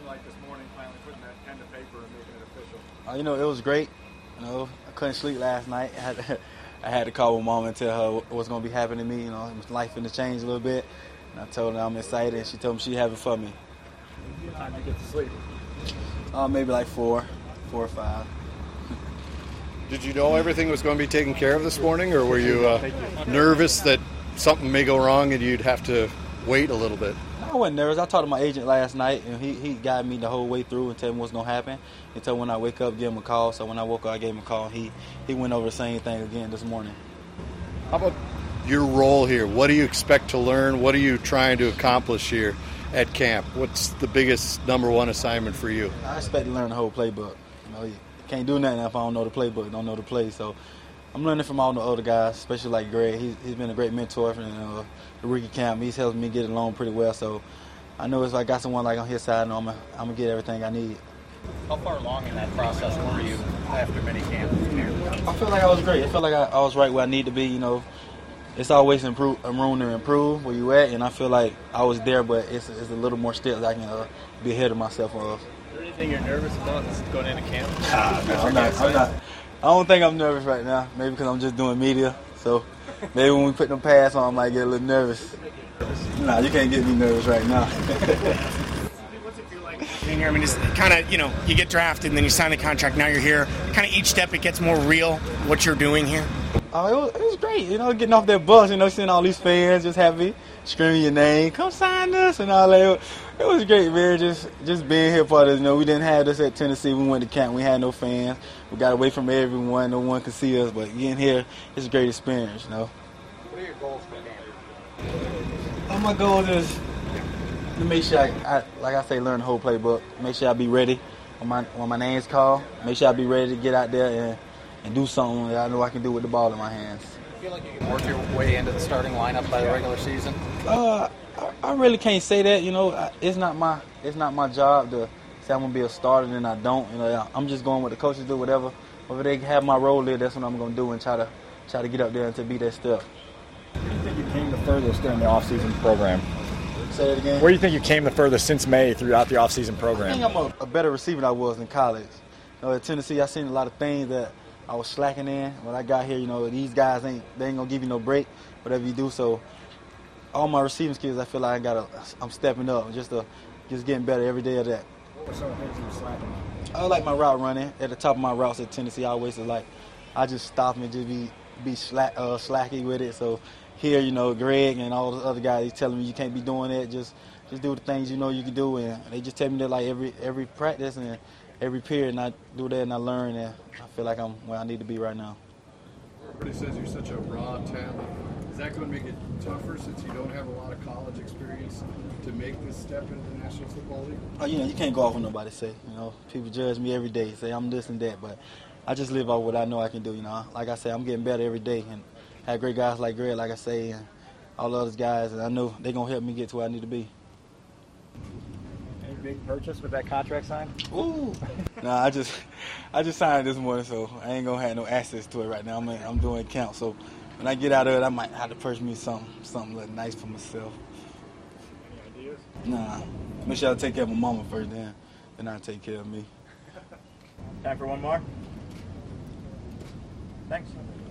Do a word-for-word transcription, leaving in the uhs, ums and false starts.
like this morning, finally putting that pen to paper and making it official? Uh, you know, it was great. You know, I couldn't sleep last night. I had to, I had to call my mom and tell her what's going to be happening to me. You know, life going to change a little bit. And I told her I'm excited, and she told me she'd have it for me. What time did you get to sleep? Uh, maybe like four, four or five. Did you know everything was going to be taken care of this morning, or were you uh, nervous that something may go wrong and you'd have to wait a little bit? I wasn't nervous. I talked to my agent last night, and he, he guided me the whole way through and told me what's going to happen until when I wake up, give him a call. So when I woke up, I gave him a call. He, he went over the same thing again this morning. How about your role here? What do you expect to learn? What are you trying to accomplish here at camp? What's the biggest number one assignment for you? I expect to learn the whole playbook. You know, you can't do nothing if I don't know the playbook, don't know the play. So I'm learning from all the other guys, especially like Greg. He's, he's been a great mentor for uh, the rookie camp. He's helped me get along pretty well. So I know if I got someone like on his side, I know I'm going I'm to get everything I need. How far along in that process were you after minicamp? I feel like I was great. I feel like I, I was right where I need to be. You know, it's always improve, room to improve where you at, and I feel like I was there, but it's, it's a little more steps I can uh, be ahead of myself of. Is there anything you're nervous about going into camp? Nah, no, I'm not. I'm not. I don't think I'm nervous right now. Maybe because I'm just doing media. So maybe when we put them pads on, I might get a little nervous. Nah, you can't get me nervous right now. What's it feel like being here? I mean, it's kind of, you know, you get drafted and then you sign the contract. Now you're here. Kind of each step it gets more real what you're doing here. Oh, it was, it was great. You know, getting off that bus, you know, seeing all these fans just happy, screaming your name, come sign us and all that. It was great, man. Just just being here for this. You know, we didn't have this at Tennessee. We went to camp. We had no fans. We got away from everyone. No one could see us. But getting here, it's a great experience, you know. What are your goals for camp? All my goals is to make sure, I, I, like I say, learn the whole playbook. Make sure I be ready when my when my name's called. Make sure I be ready to get out there and, and do something that I know I can do with the ball in my hands. Do you feel like you can work your way into the starting lineup by the regular season? Uh, I, I really can't say that. You know, I, it's not my it's not my job to say I'm gonna be a starter and I don't. You know, I'm just going with the coaches do whatever. Whatever they have my role there, that's what I'm gonna do and try to try to get up there and to be that step. Where do you think you came the furthest during the off-season program? Say it again. Where do you think you came the furthest since May throughout the off-season program? I think I'm a, a better receiver than I was in college. You know, at Tennessee, I seen a lot of things that I was slacking in. When I got here, you know, these guys ain't they ain't gonna give you no break, whatever you do. So all my receiving skills, I feel like I got I'm stepping up, just to, just getting better every day of that. What were some of the things you were slacking on? I like my route running. At the top of my routes at Tennessee, I always was like, I just stop and just be be slack, uh, slacky with it. So here, you know, Greg and all the other guys, he's telling me you can't be doing that. Just just do the things you know you can do, and they just tell me that like every every practice and every period, and I do that and I learn, and I feel like I'm where I need to be right now. Everybody says you're such a raw talent. Is that going to make it tougher since you don't have a lot of college experience to make this step into the National Football League? Oh, you know, you can't go off what nobody say. You know, people judge me every day, say I'm this and that, but I just live off what I know I can do. You know, like I say, I'm getting better every day, and have great guys like Greg, like I say, and all the other guys, and I know they're gonna help me get to where I need to be. Any big purchase with that contract signed? Ooh. Nah, I just, I just signed this morning, so I ain't gonna have no access to it right now. I'm, I'm doing count, so when I get out of it, I might have to purchase me something, something look nice for myself. Any ideas? Nah, make sure I take care of my mama first, then, then I'll take care of me. Time for one more? Thanks.